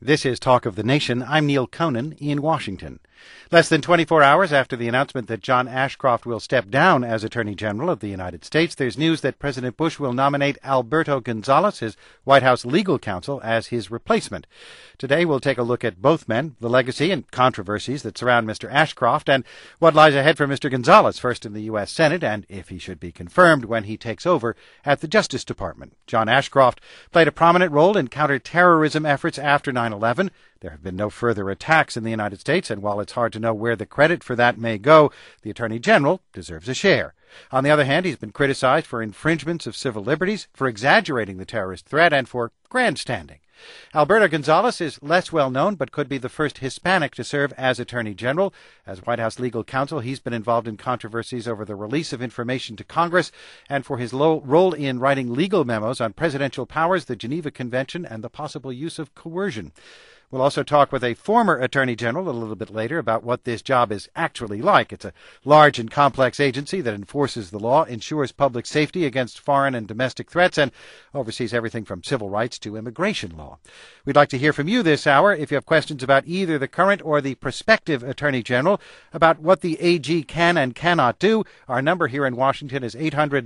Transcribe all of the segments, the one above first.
This is Talk of the Nation. I'm Neil Conan in Washington. Less than 24 hours after the announcement that John Ashcroft will step down as Attorney General of the United States, there's news that President Bush will nominate Alberto Gonzales, his White House legal counsel, as his replacement. Today we'll take a look at both men, the legacy and controversies that surround Mr. Ashcroft, and what lies ahead for Mr. Gonzales, first in the U.S. Senate, and if he should be confirmed when he takes over at the Justice Department. John Ashcroft played a prominent role in counterterrorism efforts after 9/11. There have been no further attacks in the United States, and while it's hard to know where the credit for that may go, the Attorney General deserves a share. On the other hand, he's been criticized for infringements of civil liberties, for exaggerating the terrorist threat, and for grandstanding. Alberto Gonzales is less well known, but could be the first Hispanic to serve as Attorney General. As White House legal counsel, he's been involved in controversies over the release of information to Congress and for his role in writing legal memos on presidential powers, the Geneva Convention, and the possible use of coercion. We'll also talk with a former Attorney General a little bit later about what this job is actually like. It's a large and complex agency that enforces the law, ensures public safety against foreign and domestic threats, and oversees everything from civil rights to immigration law. We'd like to hear from you this hour if you have questions about either the current or the prospective Attorney General, about what the AG can and cannot do. Our number here in Washington is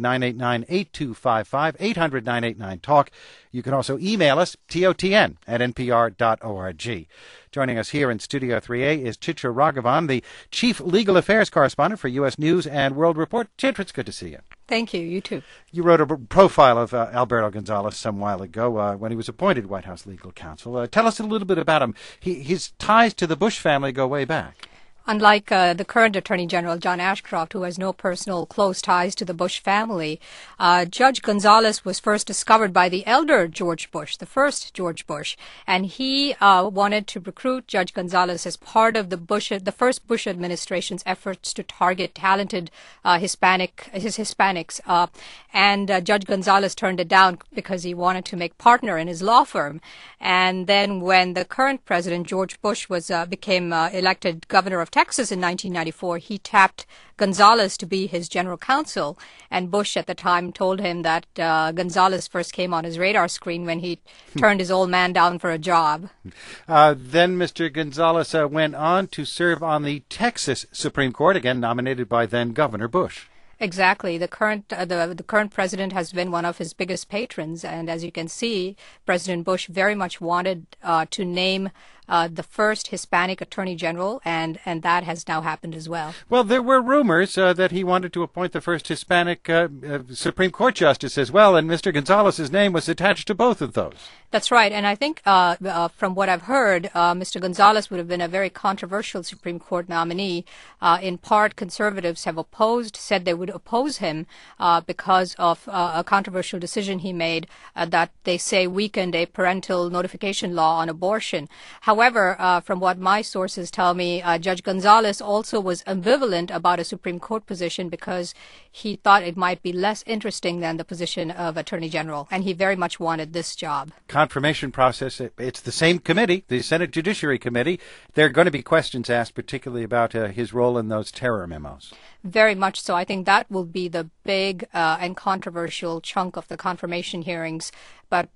800-989-8255, 800-989-TALK. You can also email us, totn@npr.org. Joining us here in Studio 3A is Chitra Raghavan, the Chief Legal Affairs Correspondent for U.S. News and World Report. Chitra, it's good to see you. Thank you. You too. You wrote a profile of Alberto Gonzales some while ago when he was appointed White House legal counsel. Tell us a little bit about him. His ties to the Bush family go way back. Unlike the current Attorney General, John Ashcroft, who has no personal close ties to the Bush family, Judge Gonzales was first discovered by the elder George Bush, the first George Bush, and he wanted to recruit Judge Gonzales as part of the first Bush administration's efforts to target talented Hispanics. And Judge Gonzales turned it down because he wanted to make partner in his law firm. And then when the current president, George Bush, became elected governor of Texas in 1994, he tapped Gonzales to be his general counsel, and Bush at the time told him that Gonzales first came on his radar screen when he turned his old man down for a job. Then Mr. Gonzales went on to serve on the Texas Supreme Court, again nominated by then Governor Bush. Exactly. The current president has been one of his biggest patrons, and as you can see, President Bush very much wanted to name the first Hispanic Attorney General, and that has now happened as well. Well, there were rumors that he wanted to appoint the first Hispanic Supreme Court justice as well, and Mr. Gonzales' name was attached to both of those. That's right, and I think from what I've heard, Mr. Gonzales would have been a very controversial Supreme Court nominee. In part, conservatives have said they would oppose him because of a controversial decision he made that they say weakened a parental notification law on abortion. However, from what my sources tell me, Judge Gonzales also was ambivalent about a Supreme Court position because he thought it might be less interesting than the position of Attorney General, and he very much wanted this job. Confirmation process, it's the same committee, the Senate Judiciary Committee. There are going to be questions asked, particularly about his role in those terror memos. Very much so. I think that will be the big and controversial chunk of the confirmation hearings. But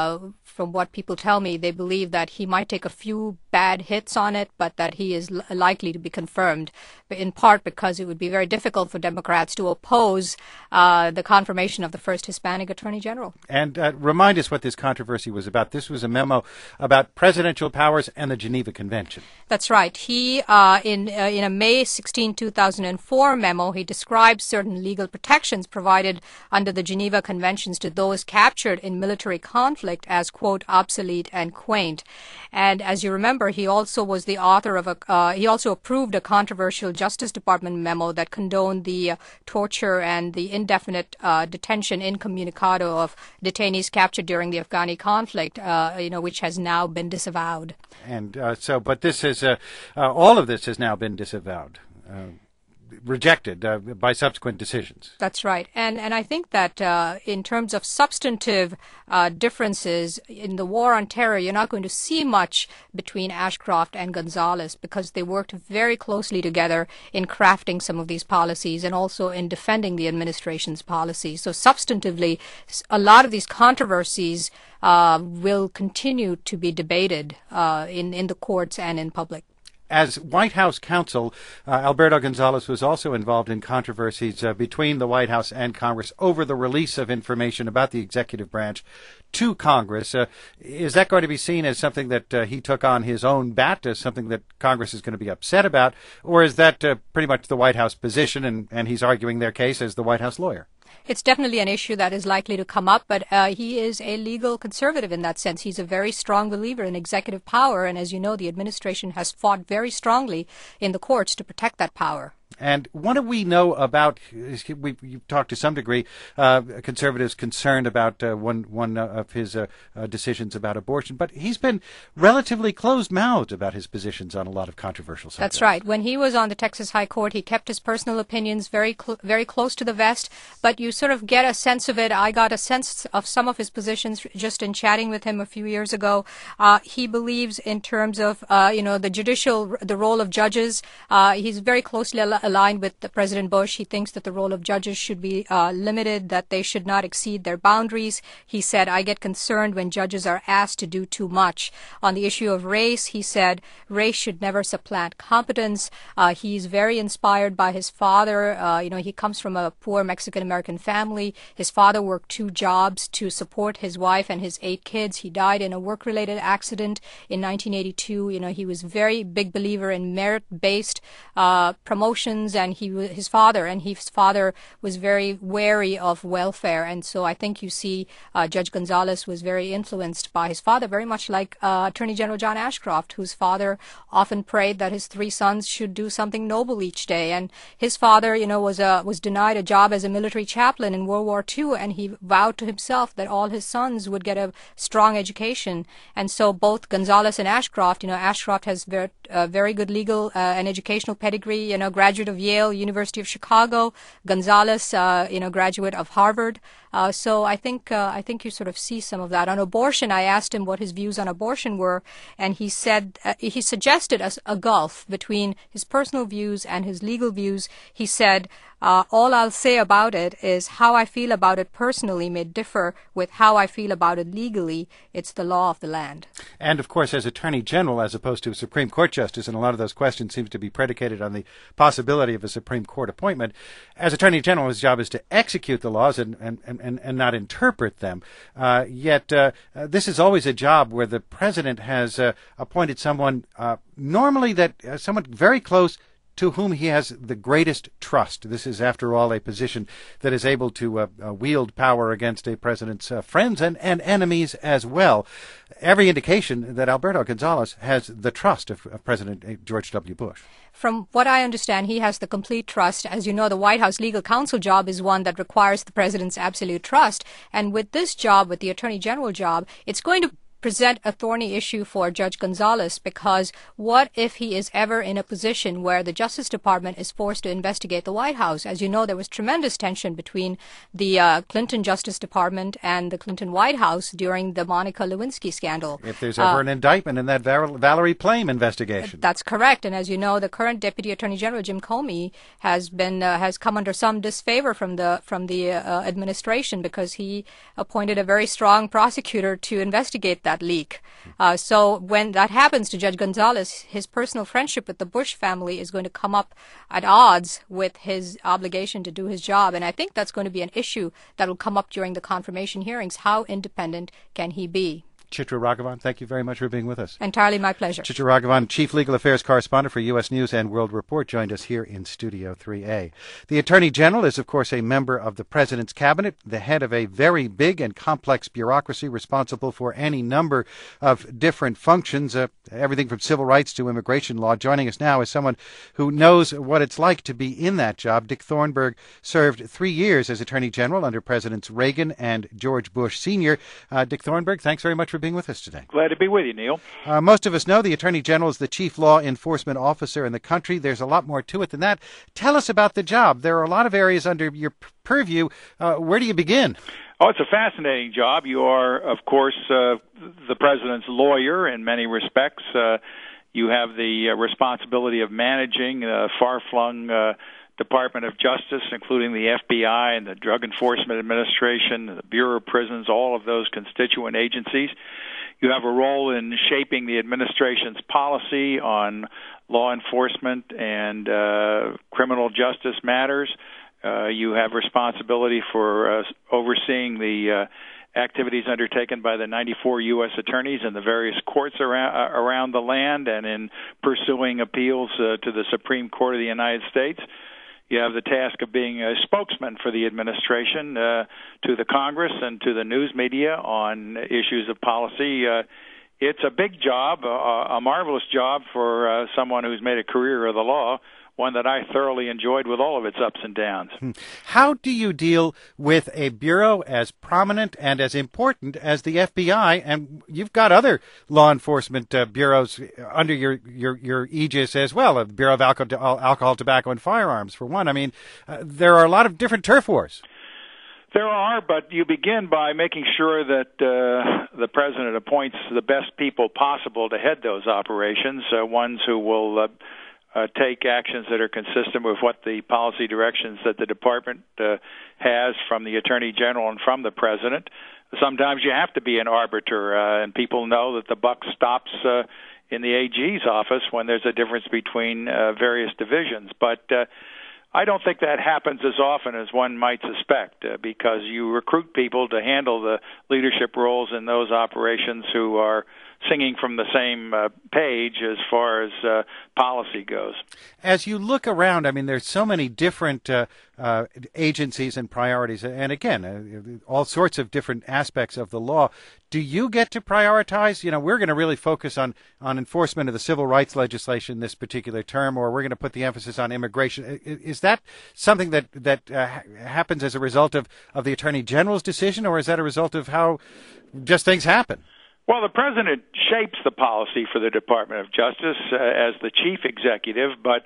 from what people tell me, they believe that he might take a few bad hits on it, but that he is likely to be confirmed, in part because it would be very difficult for Democrats to oppose the confirmation of the first Hispanic Attorney General. And remind us what this controversy was about. This was a memo about presidential powers and the Geneva Convention. That's right. He, in a May 16, 2004 memo, he described certain legal protections provided under the Geneva Conventions to those captured in military conflict as, quote, obsolete and quaint. And as you remember, he also was the author of he also approved a controversial Justice Department memo that condoned the torture and the indefinite detention incommunicado of detainees captured during the Afghani conflict, which has now been disavowed. And but this has all of this has now been disavowed. rejected by subsequent decisions. That's right. And I think that in terms of substantive differences in the war on terror, you're not going to see much between Ashcroft and Gonzales because they worked very closely together in crafting some of these policies and also in defending the administration's policies. So substantively, a lot of these controversies will continue to be debated in the courts and in public. As White House counsel, Alberto Gonzales was also involved in controversies between the White House and Congress over the release of information about the executive branch to Congress. Is that going to be seen as something that he took on his own bat, as something that Congress is going to be upset about, or is that pretty much the White House position and he's arguing their case as the White House lawyer? It's definitely an issue that is likely to come up, but he is a legal conservative in that sense. He's a very strong believer in executive power, and as you know, the administration has fought very strongly in the courts to protect that power. And what do we know about, you've talked to some degree, conservatives concerned about one of his decisions about abortion, but he's been relatively closed-mouthed about his positions on a lot of controversial subjects. That's right. When he was on the Texas High Court, he kept his personal opinions very close to the vest, but you sort of get a sense of it. I got a sense of some of his positions just in chatting with him a few years ago. He believes in terms of, the role of judges. He's very closely aligned with President Bush. He thinks that the role of judges should be limited, that they should not exceed their boundaries. He said, I get concerned when judges are asked to do too much. On the issue of race, he said, race should never supplant competence. He's very inspired by his father. He comes from a poor Mexican-American family. His father worked 2 jobs to support his wife and his 8 kids. He died in a work-related accident in 1982. He was a very big believer in merit-based promotions, and his father was very wary of welfare, and so I think you see Judge Gonzales was very influenced by his father, very much like Attorney General John Ashcroft, whose father often prayed that his 3 sons should do something noble each day. And his father, was denied a job as a military chaplain in World War II, and he vowed to himself that all his sons would get a strong education. And so both Gonzales and Ashcroft, Ashcroft has very good legal and educational pedigree, graduate of Yale, University of Chicago. Gonzales, graduate of Harvard. So I think you sort of see some of that. On abortion, I asked him what his views on abortion were, and he said he suggested a gulf between his personal views and his legal views. He said, all I'll say about it is how I feel about it personally may differ with how I feel about it legally. It's the law of the land. And, of course, as Attorney General, as opposed to a Supreme Court Justice, and a lot of those questions seem to be predicated on the possibility of a Supreme Court appointment, as Attorney General, his job is to execute the laws and not interpret them. Yet this is always a job where the President has appointed someone, normally someone very close to whom he has the greatest trust. This is, after all, a position that is able to wield power against a president's friends and enemies as well. Every indication that Alberto Gonzales has the trust of President George W. Bush. From what I understand, he has the complete trust. As you know, the White House legal counsel job is one that requires the president's absolute trust. And with this job, with the Attorney General job, it's going to present a thorny issue for Judge Gonzales, because what if he is ever in a position where the Justice Department is forced to investigate the White House? As you know, there was tremendous tension between the Clinton Justice Department and the Clinton White House during the Monica Lewinsky scandal. If there's ever an indictment in that Valerie Plame investigation. That's correct. And as you know, the current Deputy Attorney General, Jim Comey, has come under some disfavor from the administration because he appointed a very strong prosecutor to investigate that leak. So when that happens to Judge Gonzales, his personal friendship with the Bush family is going to come up at odds with his obligation to do his job. And I think that's going to be an issue that will come up during the confirmation hearings. How independent can he be? Chitra Raghavan, thank you very much for being with us. Entirely my pleasure. Chitra Raghavan, Chief Legal Affairs Correspondent for U.S. News and World Report, joined us here in Studio 3A. The Attorney General is, of course, a member of the President's Cabinet, the head of a very big and complex bureaucracy responsible for any number of different functions, everything from civil rights to immigration law. Joining us now is someone who knows what it's like to be in that job. Dick Thornburgh served 3 years as Attorney General under Presidents Reagan and George Bush Sr. Dick Thornburgh, thanks very much for being with us today. Glad to be with you, Neil. Most of us know the Attorney General is the chief law enforcement officer in the country. There's a lot more to it than that. Tell us about the job. There are a lot of areas under your purview. Where do you begin? Oh, it's a fascinating job. You are, of course, the president's lawyer in many respects. You have the responsibility of managing far-flung Department of Justice, including the FBI and the Drug Enforcement Administration, the Bureau of Prisons, all of those constituent agencies. You have a role in shaping the administration's policy on law enforcement and criminal justice matters. You have responsibility for overseeing the activities undertaken by the 94 U.S. attorneys in the various courts around the land and in pursuing appeals to the Supreme Court of the United States. You have the task of being a spokesman for the administration to the Congress and to the news media on issues of policy. It's a big job, a marvelous job for someone who's made a career of the law, one that I thoroughly enjoyed with all of its ups and downs. How do you deal with a bureau as prominent and as important as the FBI? And you've got other law enforcement bureaus under your aegis as well, the Bureau of Alcohol, Tobacco, and Firearms, for one. I mean, there are a lot of different turf wars. There are, but you begin by making sure that the president appoints the best people possible to head those operations, ones who will take actions that are consistent with what the policy directions that the department has from the Attorney General and from the President. Sometimes you have to be an arbiter, and people know that the buck stops in the AG's office when there's a difference between various divisions. But I don't think that happens as often as one might suspect, because you recruit people to handle the leadership roles in those operations who are singing from the same page as far as policy goes. As you look around, I mean, there's so many different agencies and priorities, and again, all sorts of different aspects of the law. Do you get to prioritize? You know, we're going to really focus on enforcement of the civil rights legislation this particular term, or we're going to put the emphasis on immigration. Is that something that happens as a result of the Attorney General's decision, or is that a result of how just things happen? Well, the president shapes the policy for the Department of Justice as the chief executive, but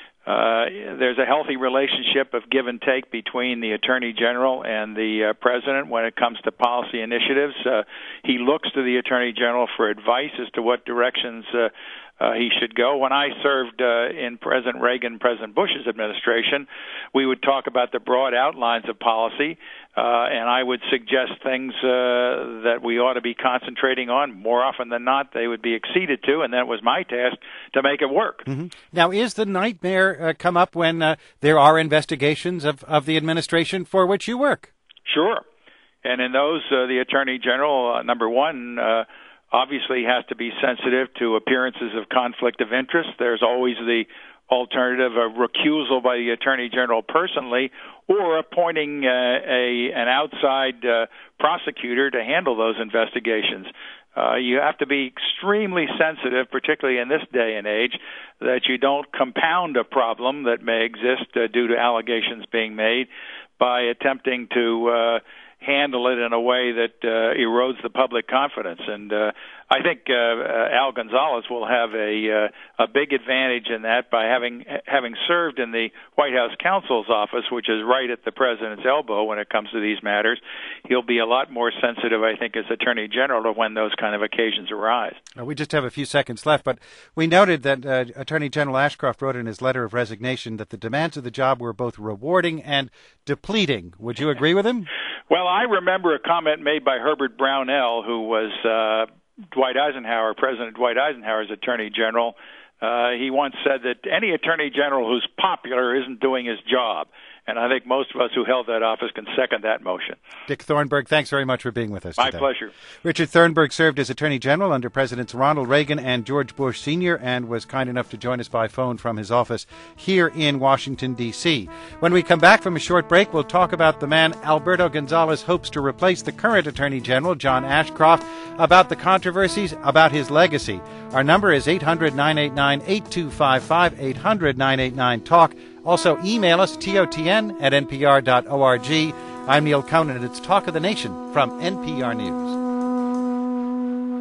there's a healthy relationship of give and take between the Attorney General and the president when it comes to policy initiatives. He looks to the Attorney General for advice as to what directions he should go. When I served in President Reagan, President Bush's administration, we would talk about the broad outlines of policy, and I would suggest things that we ought to be concentrating on. More often than not, they would be acceded to, and that was my task to make it work. Mm-hmm. Now, is the nightmare come up when there are investigations of the administration for which you work? Sure. And in those, the Attorney General, number one, obviously has to be sensitive to appearances of conflict of interest. There's always the alternative of recusal by the Attorney General personally, or appointing an outside prosecutor to handle those investigations. You have to be extremely sensitive, particularly in this day and age, that you don't compound a problem that may exist due to allegations being made by attempting to handle it in a way that erodes the public confidence. And I think Al Gonzalez will have a big advantage in that by having served in the White House counsel's office, which is right at the president's elbow when it comes to these matters. He'll be a lot more sensitive, I think, as Attorney General to when those kind of occasions arise. We just have a few seconds left, but we noted that Attorney General Ashcroft wrote in his letter of resignation that the demands of the job were both rewarding and depleting. Would you agree with him? Well, I remember a comment made by Herbert Brownell, who was President Dwight Eisenhower's Attorney General. He once said that any Attorney General who's popular isn't doing his job. And I think most of us who held that office can second that motion. Dick Thornburgh, thanks very much for being with us today. My pleasure. Richard Thornburgh served as Attorney General under Presidents Ronald Reagan and George Bush Sr. and was kind enough to join us by phone from his office here in Washington, D.C. When we come back from a short break, we'll talk about the man Alberto Gonzales hopes to replace the current Attorney General, John Ashcroft, about the controversies, about his legacy. Our number is 800-989-8255, 800-989-TALK. Also, email us, totn@npr.org. I'm Neil Conan, and it's Talk of the Nation from NPR News.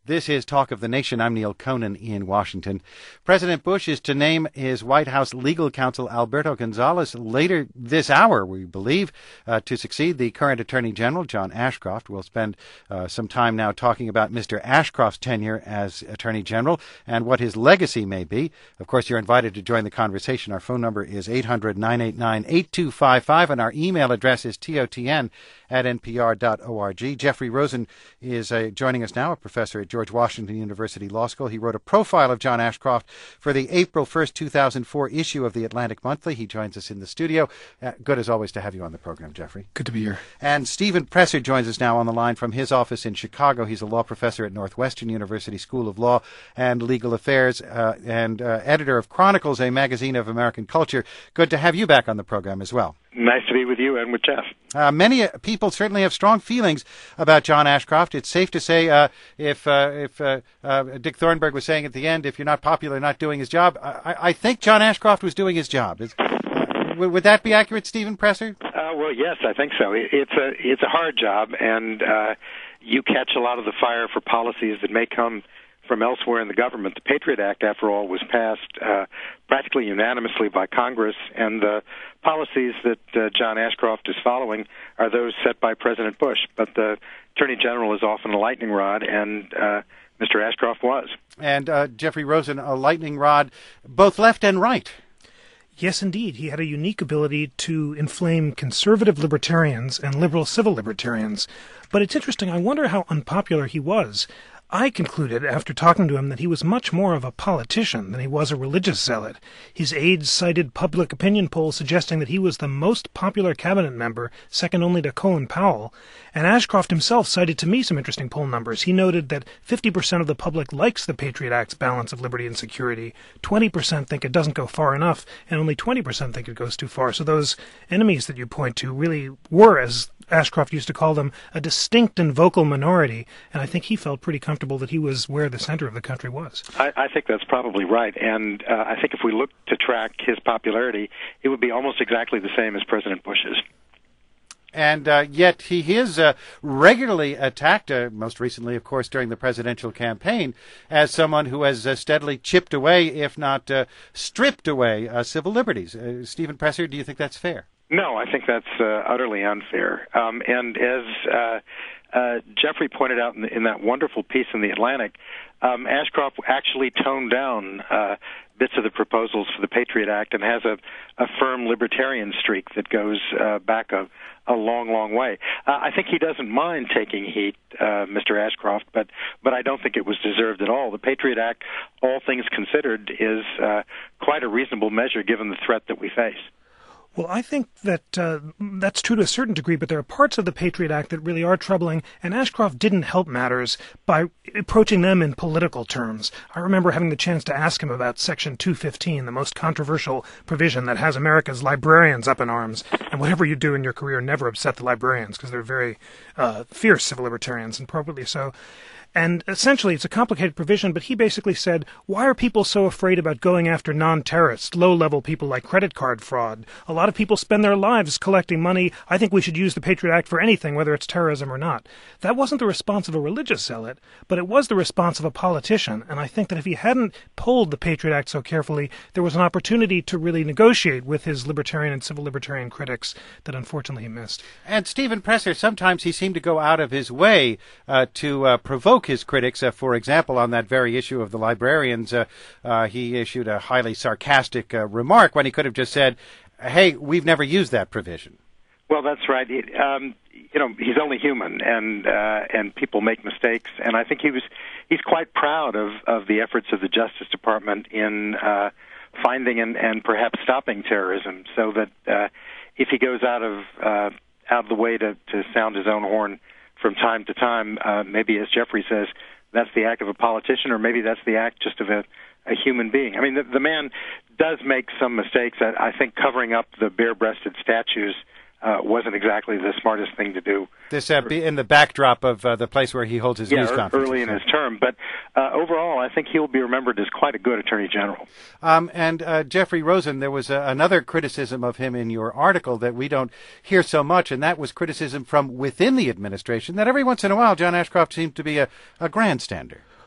This is Talk of the Nation. I'm Neil Conan in Washington. President Bush is to name his White House legal counsel Alberto Gonzales later this hour, we believe, to succeed the current Attorney General, John Ashcroft. We'll spend some time now talking about Mr. Ashcroft's tenure as Attorney General and what his legacy may be. Of course, you're invited to join the conversation. Our phone number is 800-989-8255, and our email address is totn@npr.org. Jeffrey Rosen is joining us now, a professor at George Washington University Law School. He wrote a profile of John Ashcroft for the April 1st, 2004 issue of the Atlantic Monthly. He joins us in the studio. Good as always to have you on the program, Jeffrey. Good to be here. And Stephen Presser joins us now on the line from his office in Chicago. He's a law professor at Northwestern University School of Law and Legal Affairs and editor of Chronicles, a magazine of American culture. Good to have you back on the program as well. Nice to be with you and with Jeff. Many people certainly have strong feelings about John Ashcroft. It's safe to say if Dick Thornburg was saying at the end, if you're not popular, not doing his job, I think John Ashcroft was doing his job. Would that be accurate, Stephen Presser? Well, yes, I think so. It's a hard job, and you catch a lot of the fire for policies that may come from elsewhere in the government. The Patriot Act, after all, was passed practically unanimously by Congress, and the policies that John Ashcroft is following are those set by President Bush. But the Attorney General is often a lightning rod, and Mr. Ashcroft was. And Jeffrey Rosen, a lightning rod, both left and right. Yes, indeed. He had a unique ability to inflame conservative libertarians and liberal civil libertarians. But it's interesting. I wonder how unpopular he was. I concluded, after talking to him, that he was much more of a politician than he was a religious zealot. His aides cited public opinion polls suggesting that he was the most popular cabinet member, second only to Colin Powell. And Ashcroft himself cited to me some interesting poll numbers. He noted that 50% of the public likes the Patriot Act's balance of liberty and security, 20% think it doesn't go far enough, and only 20% think it goes too far. So those enemies that you point to really were, as Ashcroft used to call them, a distinct and vocal minority, and I think he felt pretty comfortable that he was where the center of the country was. I think that's probably right, and I think if we look to track his popularity, it would be almost exactly the same as President Bush's. And yet he is regularly attacked, most recently, of course, during the presidential campaign, as someone who has steadily chipped away, if not stripped away, civil liberties. Stephen Presser, do you think that's fair? No, I think that's utterly unfair. And as Jeffrey pointed out in that wonderful piece in The Atlantic, Ashcroft actually toned down bits of the proposals for the Patriot Act and has a firm libertarian streak that goes back a long, long way. I think he doesn't mind taking heat, Mr. Ashcroft, but I don't think it was deserved at all. The Patriot Act, all things considered, is quite a reasonable measure given the threat that we face. Well, I think that that's true to a certain degree, but there are parts of the Patriot Act that really are troubling, and Ashcroft didn't help matters by approaching them in political terms. I remember having the chance to ask him about Section 215, the most controversial provision that has America's librarians up in arms, and whatever you do in your career, never upset the librarians, because they're very fierce civil libertarians, and appropriately so. And essentially, it's a complicated provision, but he basically said, why are people so afraid about going after non-terrorists, low-level people like credit card fraud? A lot of people spend their lives collecting money. I think we should use the Patriot Act for anything, whether it's terrorism or not. That wasn't the response of a religious zealot, but it was the response of a politician. And I think that if he hadn't pulled the Patriot Act so carefully, there was an opportunity to really negotiate with his libertarian and civil libertarian critics that unfortunately he missed. And Stephen Presser, sometimes he seemed to go out of his way to provoke his critics. For example, on that very issue of the librarians, he issued a highly sarcastic remark when he could have just said, hey, we've never used that provision. Well, that's right. He's only human, and people make mistakes, and I think he's quite proud of the efforts of the Justice Department in finding and perhaps stopping terrorism, so that if he goes out of the way to sound his own horn from time to time, maybe, as Jeffrey says, that's the act of a politician, or maybe that's the act just of a human being. I mean, the man does make some mistakes. I think covering up the bare-breasted statues wasn't exactly the smartest thing to do. This in the backdrop of the place where he holds his news conferences. Early in his term. But overall, I think he'll be remembered as quite a good Attorney General. And Jeffrey Rosen, there was another criticism of him in your article that we don't hear so much, and that was criticism from within the administration, that every once in a while John Ashcroft seemed to be a grandstander.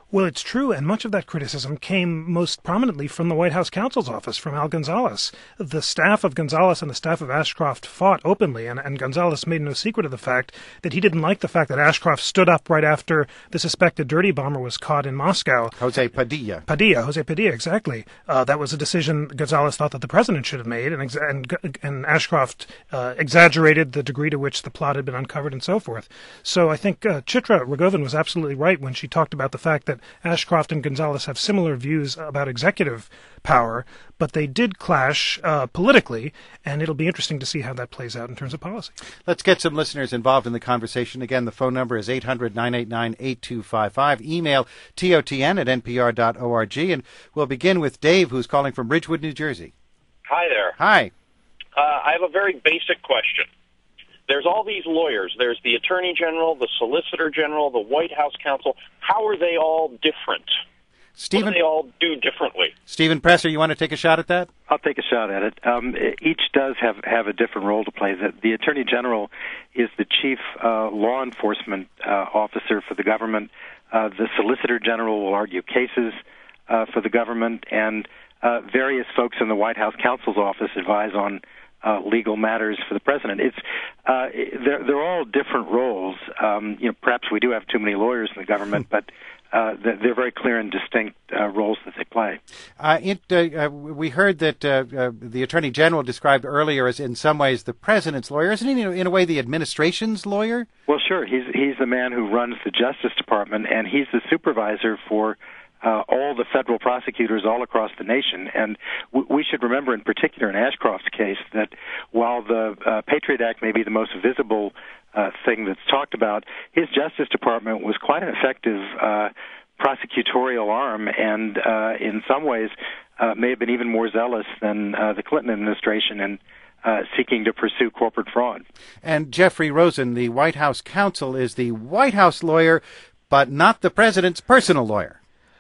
Well, it's true, and much of that criticism came most prominently from the White House counsel's office, from Al Gonzalez. The staff of Gonzalez and the staff of Ashcroft fought openly, and Gonzalez made no secret of the fact that he didn't like the fact that Ashcroft stood up right after the suspected dirty bomber was caught in Moscow. Jose Padilla, exactly. That was a decision Gonzalez thought that the president should have made, and Ashcroft exaggerated the degree to which the plot had been uncovered and so forth. So I think Chitra Rogovan was absolutely right when she talked about the fact that Ashcroft and Gonzalez have similar views about executive power, but they did clash politically, and it'll be interesting to see how that plays out in terms of policy. Let's get some listeners involved in the conversation. Again, the phone number is 800-989-8255. Email totn@npr.org, and we'll begin with Dave, who's calling from Ridgewood, New Jersey. Hi there. Hi. I have a very basic question. There's all these lawyers. There's the Attorney General, the Solicitor General, the White House counsel. How are they all different? What do they all do differently? Stephen Presser, you want to take a shot at that? I'll take a shot at it. Each does have a different role to play. The Attorney General is the chief law enforcement officer for the government. The Solicitor General will argue cases for the government, and various folks in the White House counsel's office advise on legal matters for the president. They're all different roles. Perhaps we do have too many lawyers in the government, but they're very clear and distinct roles that they play. We heard that the Attorney General described earlier as in some ways the president's lawyer. Isn't he, in a way, the administration's lawyer? Well, sure. He's the man who runs the Justice Department, and he's the supervisor for all the federal prosecutors all across the nation. And we should remember, in particular in Ashcroft's case, that while the Patriot Act may be the most visible thing that's talked about, his Justice Department was quite an effective prosecutorial arm, and in some ways may have been even more zealous than the Clinton administration in seeking to pursue corporate fraud. And Jeffrey Rosen, the White House counsel, is the White House lawyer, but not the president's personal lawyer.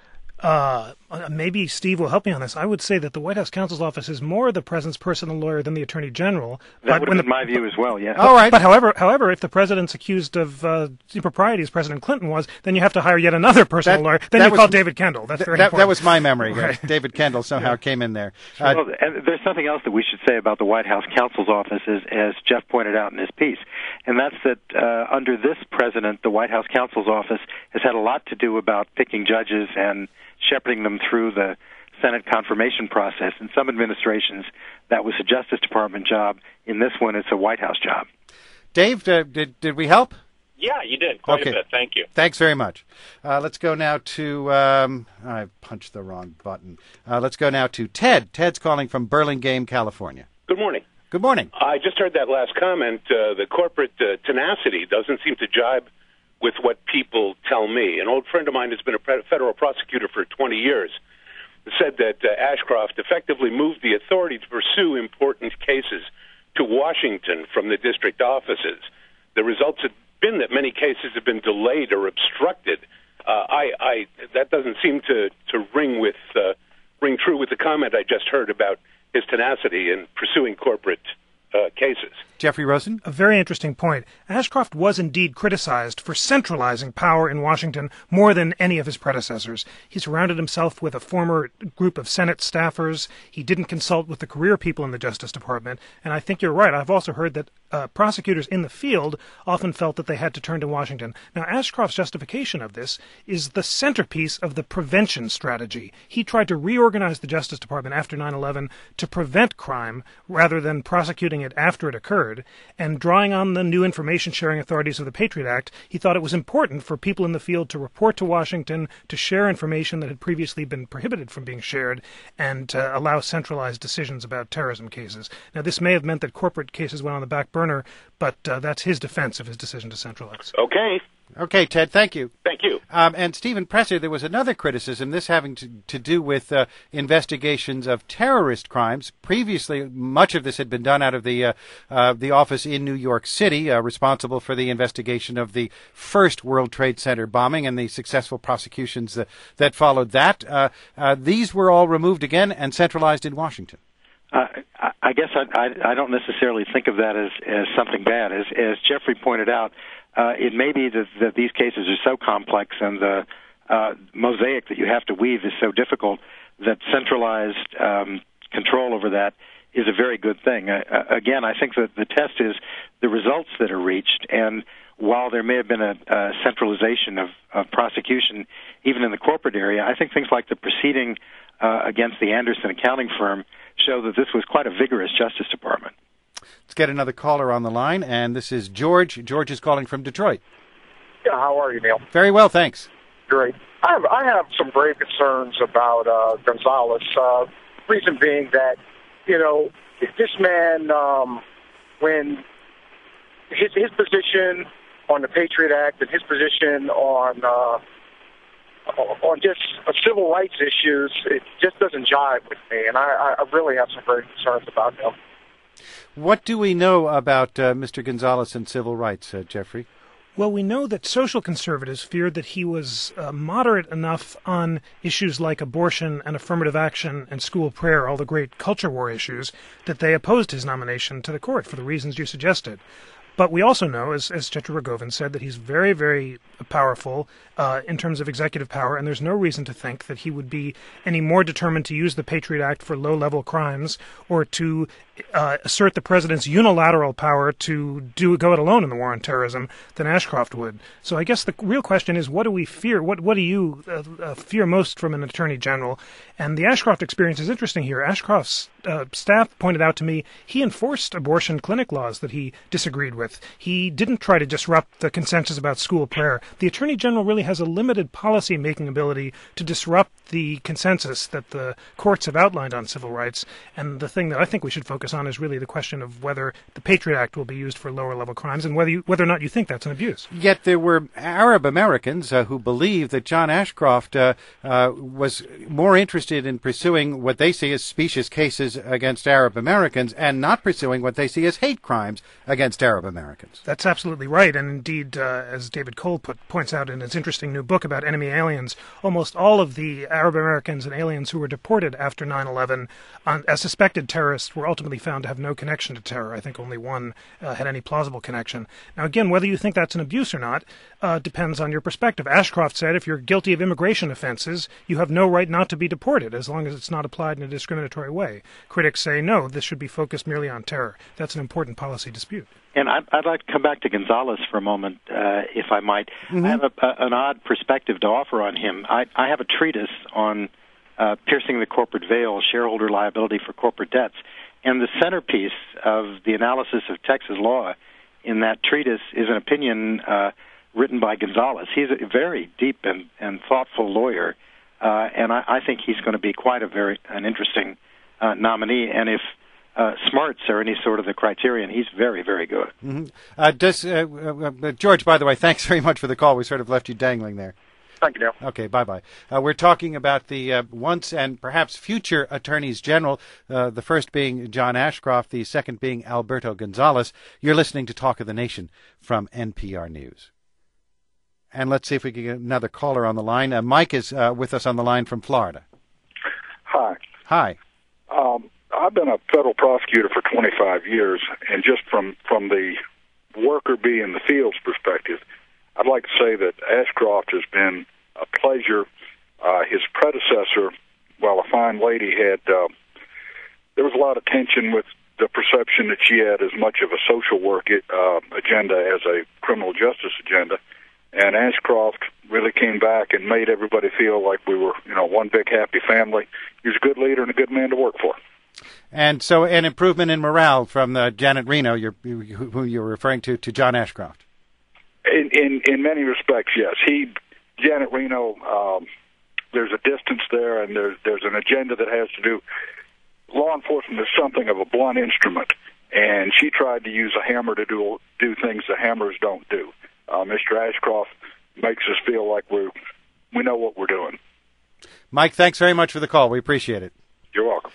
Maybe Steve will help me on this. I would say that the White House counsel's office is more the president's personal lawyer than the Attorney General. That would have been my view as well, yes. All right. But however, if the president's accused of impropriety, as President Clinton was, then you have to hire yet another personal lawyer. Then you call David Kendall. That's very important. That was my memory. Right. David Kendall somehow came in there. Well, and there's something else that we should say about the White House counsel's office, as Jeff pointed out in his piece, and that's that under this president, the White House counsel's office has had a lot to do about picking judges and shepherding them through the Senate confirmation process. In some administrations, that was a Justice Department job. In this one, it's a White House job. Dave, did we help? Yeah, you did quite a bit. Thank you. Thanks very much. Let's go now to I punched the wrong button. Let's go now to Ted. Ted's calling from Burlingame, California. Good morning. Good morning. I just heard that last comment. The corporate tenacity doesn't seem to jibe with what people tell me. An old friend of mine who's been a federal prosecutor for 20 years said that Ashcroft effectively moved the authority to pursue important cases to Washington from the district offices. The results have been that many cases have been delayed or obstructed. That doesn't seem to ring true with the comment I just heard about his tenacity in pursuing corporate cases. Jeffrey Rosen? A very interesting point. Ashcroft was indeed criticized for centralizing power in Washington more than any of his predecessors. He surrounded himself with a former group of Senate staffers. He didn't consult with the career people in the Justice Department. And I think you're right. I've also heard that prosecutors in the field often felt that they had to turn to Washington. Now, Ashcroft's justification of this is the centerpiece of the prevention strategy. He tried to reorganize the Justice Department after 9/11 to prevent crime rather than prosecuting it after it occurred. And drawing on the new information sharing authorities of the Patriot Act, he thought it was important for people in the field to report to Washington, to share information that had previously been prohibited from being shared, and allow centralized decisions about terrorism cases. Now, this may have meant that corporate cases went on the back burner, but that's his defense of his decision to centralize. Okay, Ted, thank you. Thank you. And Stephen Presser, there was another criticism, this having to do with investigations of terrorist crimes. Previously, much of this had been done out of the office in New York City, responsible for the investigation of the first World Trade Center bombing and the successful prosecutions that followed that. These were all removed again and centralized in Washington. I guess I don't necessarily think of that as something bad. As Jeffrey pointed out, it may be that these cases are so complex and the mosaic that you have to weave is so difficult that centralized control over that is a very good thing. Again, I think that the test is the results that are reached, and while there may have been a centralization of prosecution, even in the corporate area, I think things like the proceeding against the Anderson accounting firm show that this was quite a vigorous Justice Department. Let's get another caller on the line, and this is George. George is calling from Detroit. Yeah, how are you, Neil? Very well, thanks. Great. I have some grave concerns about Gonzales. Reason being that, this man, when his position on the Patriot Act and his position on just civil rights issues, it just doesn't jive with me, and I really have some grave concerns about him. What do we know about Mr. Gonzales and civil rights, Jeffrey? Well, we know that social conservatives feared that he was moderate enough on issues like abortion and affirmative action and school prayer, all the great culture war issues, that they opposed his nomination to the court for the reasons you suggested. But we also know, as Chetri Rogovan said, that he's very, very powerful in terms of executive power, and there's no reason to think that he would be any more determined to use the Patriot Act for low-level crimes or to assert the president's unilateral power to go it alone in the war on terrorism than Ashcroft would. So I guess the real question is, what do we fear? What do you fear most from an attorney general? And the Ashcroft experience is interesting here. Ashcroft's staff pointed out to me he enforced abortion clinic laws that he disagreed with. He didn't try to disrupt the consensus about school prayer. The attorney general really has a limited policy-making ability to disrupt the consensus that the courts have outlined on civil rights. And the thing that I think we should focus on is really the question of whether the Patriot Act will be used for lower-level crimes and whether or not you think that's an abuse. Yet there were Arab Americans who believed that John Ashcroft was more interested in pursuing what they see as specious cases against Arab Americans and not pursuing what they see as hate crimes against Arab Americans. That's absolutely right. And indeed, as David Cole points out in his interesting new book about enemy aliens, almost all of the Arab Americans and aliens who were deported after 9/11 as suspected terrorists were ultimately found to have no connection to terror. I think only one had any plausible connection. Now, again, whether you think that's an abuse or not depends on your perspective. Ashcroft said if you're guilty of immigration offenses, you have no right not to be deported as long as it's not applied in a discriminatory way. Critics say, no, this should be focused merely on terror. That's an important policy dispute. And I'd like to come back to Gonzales for a moment, if I might. Mm-hmm. I have an odd perspective to offer on him. I have a treatise on piercing the corporate veil, shareholder liability for corporate debts. And the centerpiece of the analysis of Texas law in that treatise is an opinion written by Gonzales. He's a very deep and thoughtful lawyer, and I think he's going to be quite an interesting nominee. And if smarts are any sort of the criterion, he's very, very good. Mm-hmm. George, by the way, thanks very much for the call. We sort of left you dangling there. Thank you, Neil. Okay, bye-bye. We're talking about the once and perhaps future attorneys general, the first being John Ashcroft, the second being Alberto Gonzales. You're listening to Talk of the Nation from NPR News. And let's see if we can get another caller on the line. Mike is with us on the line from Florida. Hi. Hi. I've been a federal prosecutor for 25 years, and just from the worker bee in the field's perspective, I'd like to say that Ashcroft has been a pleasure. His predecessor, while a fine lady, had there was a lot of tension with the perception that she had as much of a social work agenda as a criminal justice agenda. And Ashcroft really came back and made everybody feel like we were, one big happy family. He was a good leader and a good man to work for. And so an improvement in morale from Janet Reno, who you're referring to John Ashcroft. In many respects, yes. Janet Reno, there's a distance there, and there's an agenda that has to do. Law enforcement is something of a blunt instrument, and she tried to use a hammer to do things the hammers don't do. Mr. Ashcroft makes us feel like we know what we're doing. Mike, thanks very much for the call. We appreciate it. You're welcome.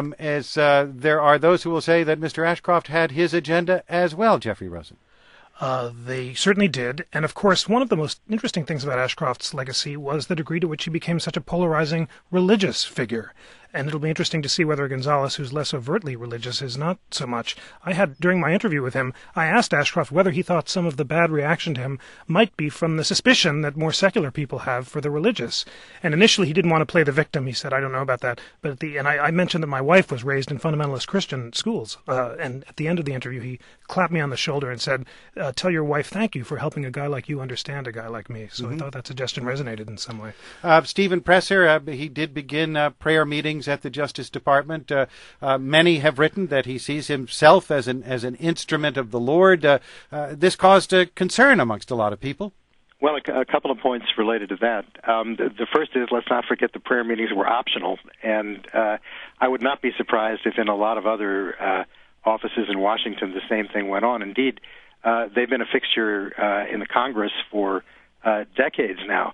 There are those who will say that Mr. Ashcroft had his agenda as well, Jeffrey Rosen. They certainly did. And, of course, one of the most interesting things about Ashcroft's legacy was the degree to which he became such a polarizing religious figure. and it'll be interesting to see whether Gonzales, who's less overtly religious, is not so much. During my interview with him, I asked Ashcroft whether he thought some of the bad reaction to him might be from the suspicion that more secular people have for the religious. And initially he didn't want to play the victim. He said, I don't know about that. But I mentioned that my wife was raised in fundamentalist Christian schools. And at the end of the interview, he clapped me on the shoulder and said, tell your wife thank you for helping a guy like you understand a guy like me. So I thought that suggestion resonated in some way. Stephen Presser, he did begin prayer meetings at the Justice Department. Many have written that he sees himself as an instrument of the Lord. This caused a concern amongst a lot of people. Well, a couple of points related to that. The first is, let's not forget the prayer meetings were optional, and I would not be surprised if in a lot of other offices in Washington the same thing went on. Indeed, they've been a fixture in the Congress for decades now.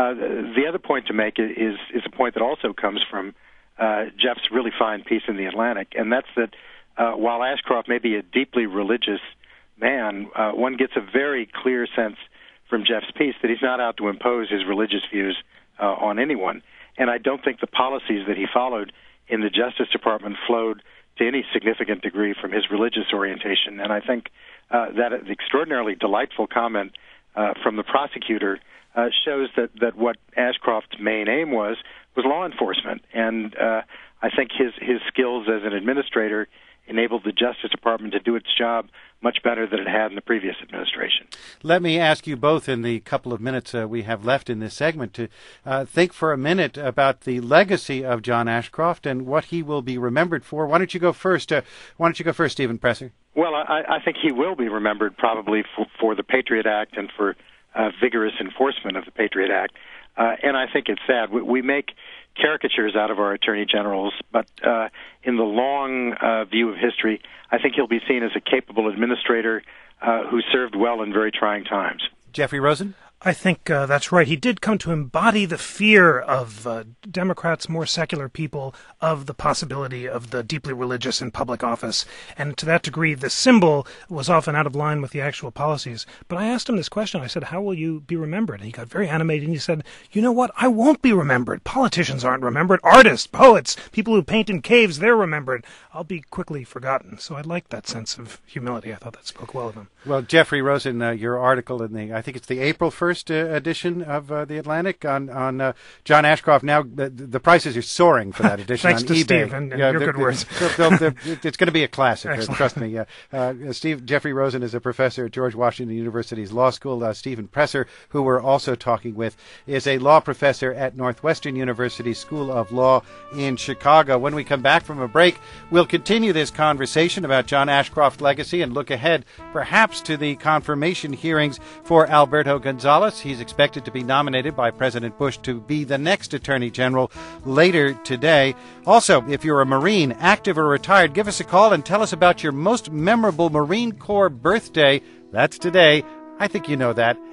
The other point to make is a point that also comes from Jeff's really fine piece in The Atlantic, and that's that while Ashcroft may be a deeply religious man, one gets a very clear sense from Jeff's piece that he's not out to impose his religious views on anyone. And I don't think the policies that he followed in the Justice Department flowed to any significant degree from his religious orientation. And I think that extraordinarily delightful comment from the prosecutor shows that what Ashcroft's main aim was law enforcement. And I think his skills as an administrator enabled the Justice Department to do its job much better than it had in the previous administration. Let me ask you both in the couple of minutes we have left in this segment to think for a minute about the legacy of John Ashcroft and what he will be remembered for. Why don't you go first? Stephen Presser? Well, I think he will be remembered probably for the Patriot Act and for vigorous enforcement of the Patriot Act. And I think it's sad. We make caricatures out of our attorney generals, but in the long view of history, I think he'll be seen as a capable administrator who served well in very trying times. Jeffrey Rosen? I think that's right. He did come to embody the fear of Democrats, more secular people, of the possibility of the deeply religious in public office. And to that degree, the symbol was often out of line with the actual policies. But I asked him this question. I said, how will you be remembered? And he got very animated and he said, you know what? I won't be remembered. Politicians aren't remembered. Artists, poets, people who paint in caves, they're remembered. I'll be quickly forgotten. So I liked that sense of humility. I thought that spoke well of him. Well, Jeffrey Rosen, your article in I think it's the April 1st edition of The Atlantic on John Ashcroft. Now the prices are soaring for that edition Thanks on to eBay. Steve and your good words. It's going to be a classic. Excellent. Trust me. Jeffrey Rosen is a professor at George Washington University's Law School. Stephen Presser, who we're also talking with, is a law professor at Northwestern University School of Law in Chicago. When we come back from a break, we'll continue this conversation about John Ashcroft's legacy and look ahead perhaps to the confirmation hearings for Alberto Gonzales. He's expected to be nominated by President Bush to be the next Attorney General later today. Also, if you're a Marine, active or retired, give us a call and tell us about your most memorable Marine Corps birthday. That's today. I think you know that.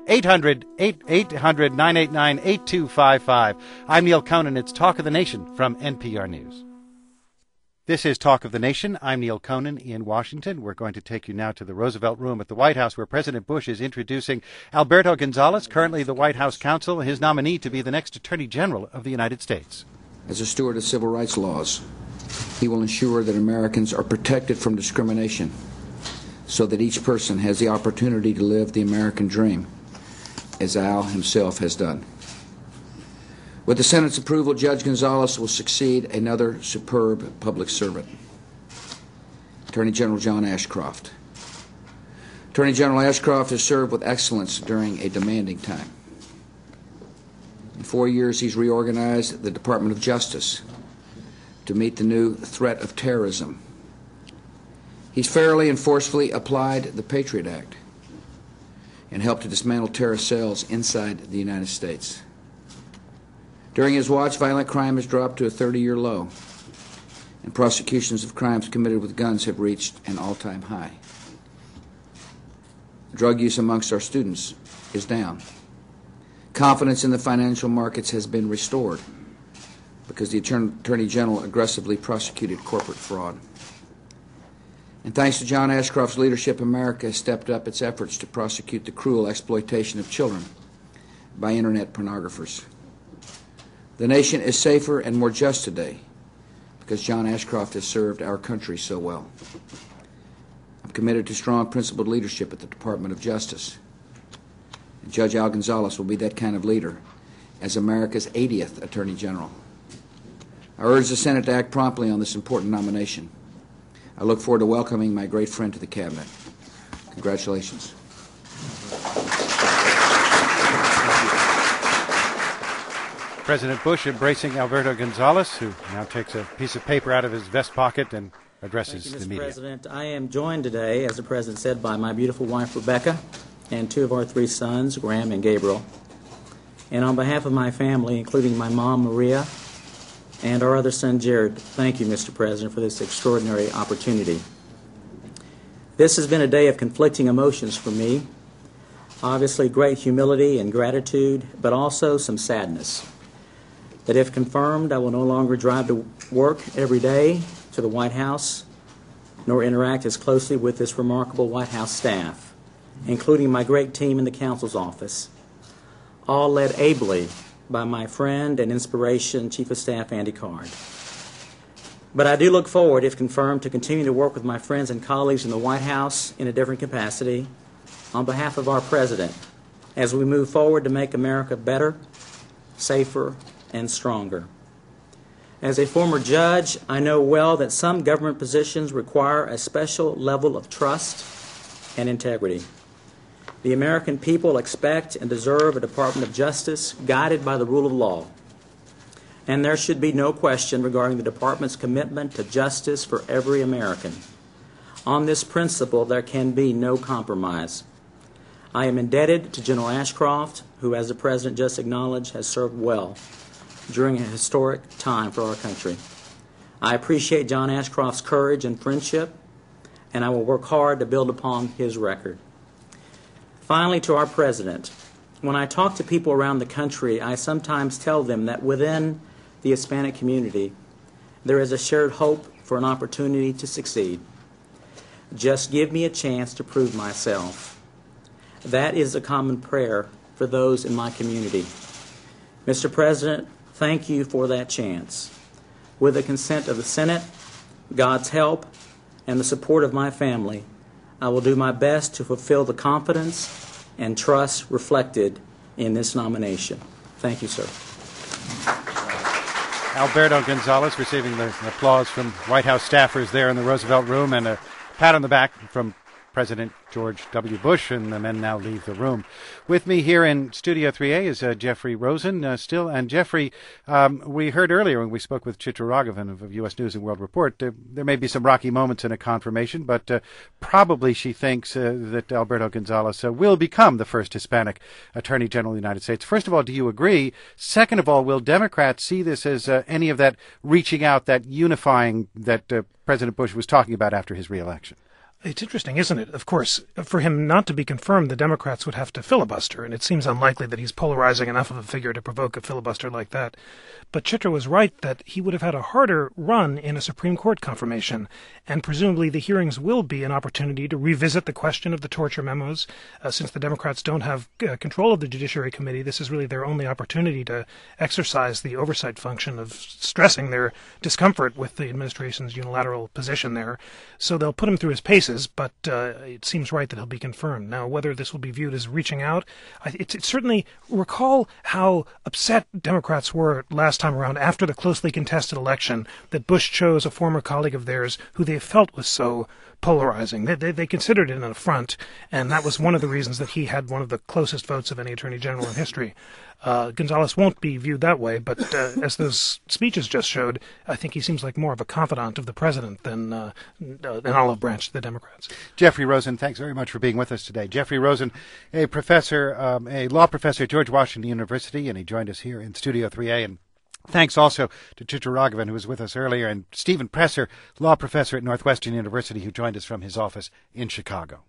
800-989-8255. I'm Neil Conan. It's Talk of the Nation from NPR News. This is Talk of the Nation. I'm Neil Conan in Washington. We're going to take you now to the Roosevelt Room at the White House, where President Bush is introducing Alberto Gonzales, currently the White House counsel, his nominee to be the next Attorney General of the United States. As a steward of civil rights laws, he will ensure that Americans are protected from discrimination so that each person has the opportunity to live the American dream, as Al himself has done. With the Senate's approval, Judge Gonzales will succeed another superb public servant, Attorney General John Ashcroft. Attorney General Ashcroft has served with excellence during a demanding time. In 4 years, he's reorganized the Department of Justice to meet the new threat of terrorism. He's fairly and forcefully applied the Patriot Act and helped to dismantle terrorist cells inside the United States. During his watch, violent crime has dropped to a 30-year low, and prosecutions of crimes committed with guns have reached an all-time high. Drug use amongst our students is down. Confidence in the financial markets has been restored because the Attorney General aggressively prosecuted corporate fraud. And thanks to John Ashcroft's leadership, America has stepped up its efforts to prosecute the cruel exploitation of children by Internet pornographers. The nation is safer and more just today because John Ashcroft has served our country so well. I'm committed to strong principled leadership at the Department of Justice. And Judge Al Gonzalez will be that kind of leader as America's 80th Attorney General. I urge the Senate to act promptly on this important nomination. I look forward to welcoming my great friend to the Cabinet. Congratulations. President Bush embracing Alberto Gonzales, who now takes a piece of paper out of his vest pocket and addresses the media. Mr. President, I am joined today, as the President said, by my beautiful wife, Rebecca, and two of our three sons, Graham and Gabriel. And on behalf of my family, including my mom, Maria, and our other son, Jared, thank you, Mr. President, for this extraordinary opportunity. This has been a day of conflicting emotions for me. Obviously, great humility and gratitude, but also some sadness. That if confirmed, I will no longer drive to work every day to the White House, nor interact as closely with this remarkable White House staff, including my great team in the counsel's office, all led ably by my friend and inspiration, Chief of Staff Andy Card. But I do look forward, if confirmed, to continue to work with my friends and colleagues in the White House in a different capacity on behalf of our President as we move forward to make America better, safer, and stronger. As a former judge, I know well that some government positions require a special level of trust and integrity. The American people expect and deserve a Department of Justice guided by the rule of law. And there should be no question regarding the Department's commitment to justice for every American. On this principle, there can be no compromise. I am indebted to General Ashcroft, who, as the President just acknowledged, has served well during a historic time for our country. I appreciate John Ashcroft's courage and friendship, and I will work hard to build upon his record. Finally, to our President, when I talk to people around the country, I sometimes tell them that within the Hispanic community, there is a shared hope for an opportunity to succeed. Just give me a chance to prove myself. That is a common prayer for those in my community. Mr. President, thank you for that chance. With the consent of the Senate, God's help, and the support of my family, I will do my best to fulfill the confidence and trust reflected in this nomination. Thank you, sir. Alberto Gonzales receiving the applause from White House staffers there in the Roosevelt Room, and a pat on the back from President George W. Bush, and the men now leave the room. With me here in Studio 3A is Jeffrey Rosen still. And Jeffrey, we heard earlier when we spoke with Chitra Raghavan of U.S. News and World Report, there may be some rocky moments in a confirmation, but probably she thinks that Alberto Gonzales will become the first Hispanic Attorney General of the United States. First of all, do you agree? Second of all, will Democrats see this as any of that reaching out, that unifying that President Bush was talking about after his reelection? It's interesting, isn't it? Of course, for him not to be confirmed, the Democrats would have to filibuster, and it seems unlikely that he's polarizing enough of a figure to provoke a filibuster like that. But Chitra was right that he would have had a harder run in a Supreme Court confirmation, and presumably the hearings will be an opportunity to revisit the question of the torture memos. Since the Democrats don't have control of the Judiciary Committee, this is really their only opportunity to exercise the oversight function of stressing their discomfort with the administration's unilateral position there. So they'll put him through his paces, but it seems right that he'll be confirmed. Now, whether this will be viewed as reaching out, it's certainly, recall how upset Democrats were last time around after the closely contested election that Bush chose a former colleague of theirs who they felt was so polarizing. They considered it an affront, and that was one of the reasons that he had one of the closest votes of any attorney general in history. Gonzales won't be viewed that way, but as those speeches just showed, I think he seems like more of a confidant of the president than an olive branch to the Democrats. Jeffrey Rosen, thanks very much for being with us today. Jeffrey Rosen, a professor, a law professor at George Washington University, and he joined us here in Studio 3A. And thanks also to Chitra Raghavan, who was with us earlier, and Stephen Presser, law professor at Northwestern University, who joined us from his office in Chicago.